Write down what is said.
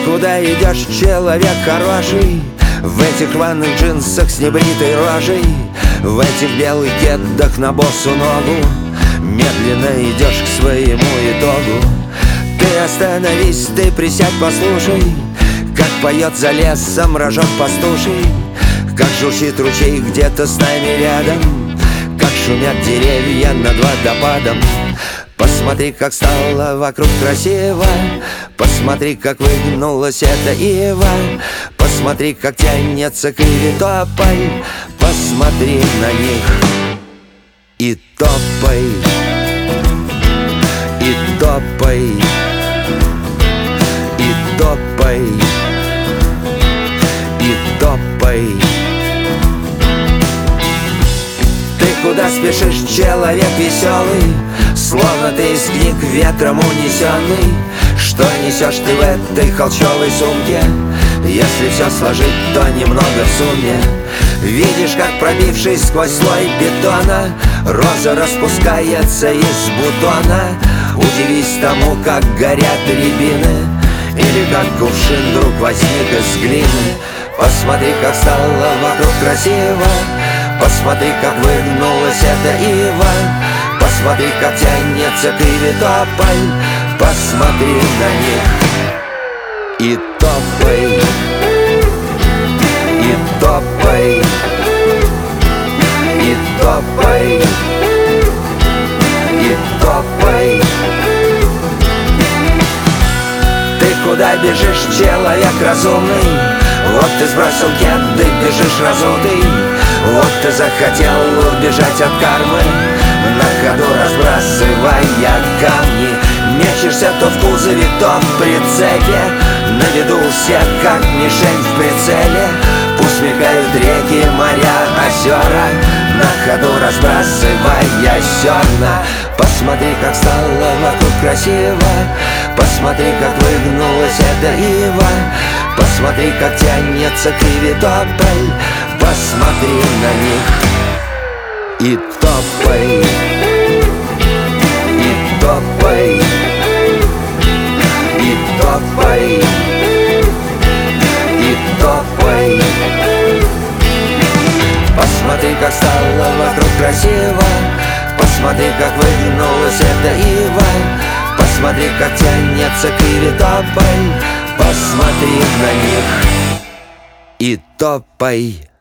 куда идешь, человек хороший? В этих рваных джинсах с небритой рожей, в этих белых кедах на босу ногу, медленно идешь к своему итогу. Ты остановись, ты присядь, послушай, как поет за лесом рожок пастуший, как журчит ручей где-то с нами рядом, как шумят деревья над водопадом. Посмотри, как стало вокруг красиво, посмотри, как выгнулась эта ива, посмотри, как тянется кривитополь, посмотри на них и топай, и топай, и топай, и топай. Ты куда спешишь, человек веселый? Словно ты из книг ветром унесенный. Что несешь ты в этой холщовой сумке? Если все сложить, то немного в сумме. Видишь, как пробившись сквозь слой бетона, роза распускается из бутона. Удивись тому, как горят рябины, или как кувшин вдруг возник из глины. Посмотри, как стало вокруг красиво, посмотри, как выгнулась эта ива, посмотри, как тянется кривитополь, посмотри на них и топай, и топай, и топай, и топай. Ты куда бежишь, человек разумный? Вот ты сбросил кеды, бежишь разутый. Вот ты захотел убежать от кармы, на ходу разбрасывая камни. Мечешься то в кузове, то в прицепе, на виду у всех, как мишень в прицеле. Пусть мелькают реки, моря, озера, на ходу разбрасывая зерна. Посмотри, как стало вокруг красиво, посмотри, как выгнулась эта ива, посмотри, как тянется кривитополь, посмотри на них и топай, и топай, и топай, и топай. Посмотри, как стало вокруг красиво, посмотри, как выгнулась эта ива, посмотри, как тянется кривитополь, посмотри на них и топай.